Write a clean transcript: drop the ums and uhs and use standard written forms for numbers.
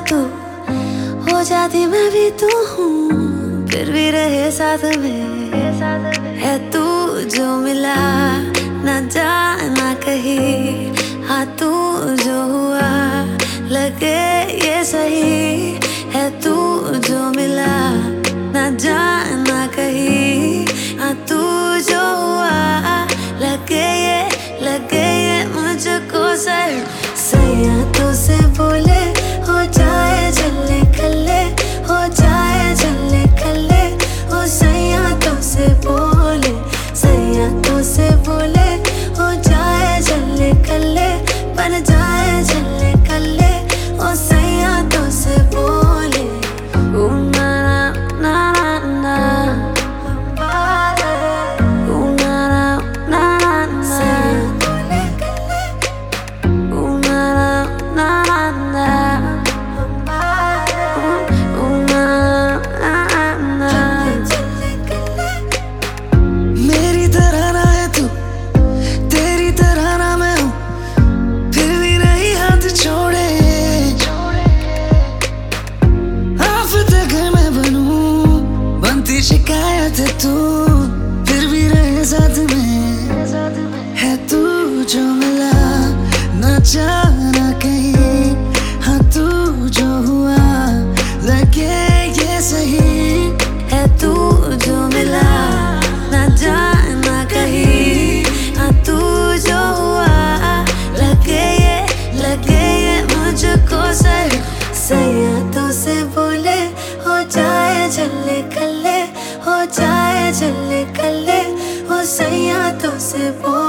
तू, हो जाती मैं भी तू हूँ, फिर भी रहे साथ में। है तू जो मिला ना जाना कहीं, हाँ तू जो हुआ लगे ये सही। है तू जो मिला ना जाना कहीं, हाँ तू जो हुआ लगे ये मुझको सही। सैयदों से बोले हो जाए जल्ले कल्ले, हो जाए जल्ले कल्ले। हो सैयदों से बोले, सैयदों से बोले हो जाए जल्ले कल्ले, बन जाए जल्ले कल्ले। हो सैयदों से बोले ओ ना ना ना ना ओ ना ना ना ना ओ ना ना ना ना ओ ना ना ना। मेरी तरह ना है तू, तेरी तरह ना मैं हूँ, फिर भी नहीं हाथ छोड़े। आफत अगर मैं बनूं, बनती शिकायत है तू, फिर भी रहे साथ में। है तू जो मिला ना जाना कहीं, हाँ तू जो हुआ लगे ये सही। है तू जो मिला ना जाना कहीं, हाँ तू जो हुआ लगे ये मुझको सही। सैयदों से बोले हो जाए जल्ले कल्ले, हो जाए जल्ले कल्ले। हो सैयदों से बोले